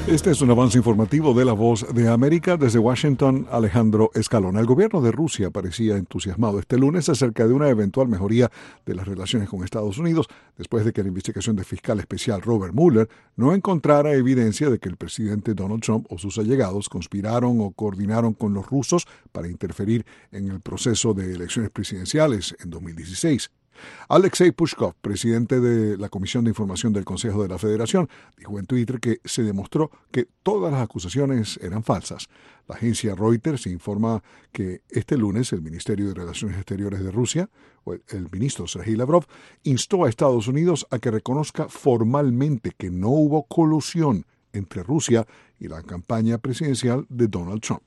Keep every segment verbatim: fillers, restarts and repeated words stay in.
Este es un avance informativo de La Voz de América. Desde Washington, Alejandro Escalona. El gobierno de Rusia parecía entusiasmado este lunes acerca de una eventual mejoría de las relaciones con Estados Unidos, después de que la investigación del fiscal especial Robert Mueller no encontrara evidencia de que el presidente Donald Trump o sus allegados conspiraron o coordinaron con los rusos para interferir en el proceso de elecciones presidenciales en dos mil dieciséis. Alexei Pushkov, presidente de la Comisión de Información del Consejo de la Federación, dijo en Twitter que se demostró que todas las acusaciones eran falsas. La agencia Reuters informa que este lunes el Ministerio de Relaciones Exteriores de Rusia, o el, el ministro Sergei Lavrov, instó a Estados Unidos a que reconozca formalmente que no hubo colusión entre Rusia y la campaña presidencial de Donald Trump.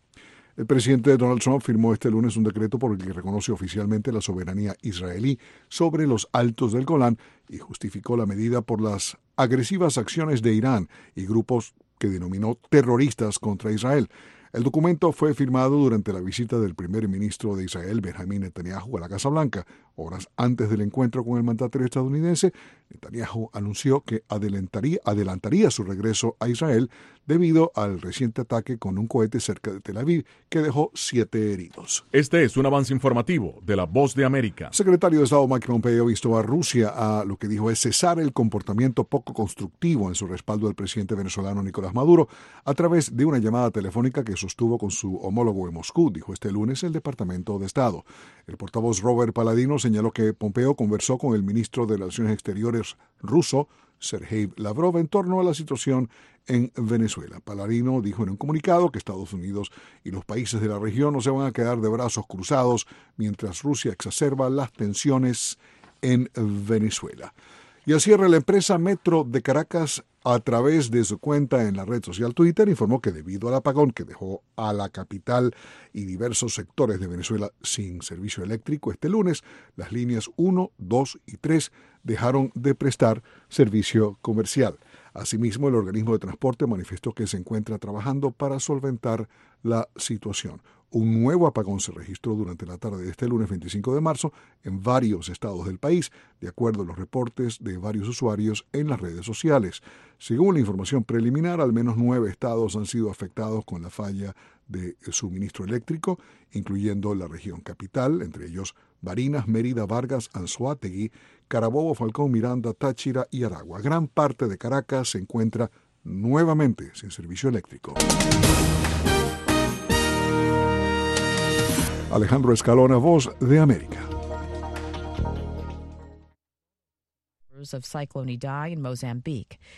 El presidente Donald Trump firmó este lunes un decreto por el que reconoce oficialmente la soberanía israelí sobre los Altos del Golán y justificó la medida por las agresivas acciones de Irán y grupos que denominó terroristas contra Israel. El documento fue firmado durante la visita del primer ministro de Israel, Benjamín Netanyahu, a la Casa Blanca. Horas antes del encuentro con el mandatario estadounidense, Netanyahu anunció que adelantaría, adelantaría su regreso a Israel debido al reciente ataque con un cohete cerca de Tel Aviv que dejó siete heridos. Este es un avance informativo de La Voz de América. El secretario de Estado Mike Pompeo instó a Rusia a lo que dijo es cesar el comportamiento poco constructivo en su respaldo al presidente venezolano Nicolás Maduro a través de una llamada telefónica que sostuvo con su homólogo en Moscú, dijo este lunes el Departamento de Estado. El portavoz Robert Paladino señaló que Pompeo conversó con el ministro de Relaciones Exteriores ruso, Sergei Lavrov, en torno a la situación en Venezuela. Paladino dijo en un comunicado que Estados Unidos y los países de la región no se van a quedar de brazos cruzados mientras Rusia exacerba las tensiones en Venezuela. Y al cierre, la empresa Metro de Caracas, a través de su cuenta en la red social Twitter, informó que debido al apagón que dejó a la capital y diversos sectores de Venezuela sin servicio eléctrico este lunes, las líneas uno, dos y tres dejaron de prestar servicio comercial. Asimismo, el organismo de transporte manifestó que se encuentra trabajando para solventar la situación. Un nuevo apagón se registró durante la tarde de este lunes veinticinco de marzo en varios estados del país, de acuerdo a los reportes de varios usuarios en las redes sociales. Según la información preliminar, al menos nueve estados han sido afectados con la falla de suministro eléctrico, incluyendo la región capital, entre ellos Barinas, Mérida, Vargas, Anzoátegui, Carabobo, Falcón, Miranda, Táchira y Aragua. Gran parte de Caracas se encuentra nuevamente sin servicio eléctrico. Alejandro Escalona, Voz de América. Of Cyclone Idai in Mozambique.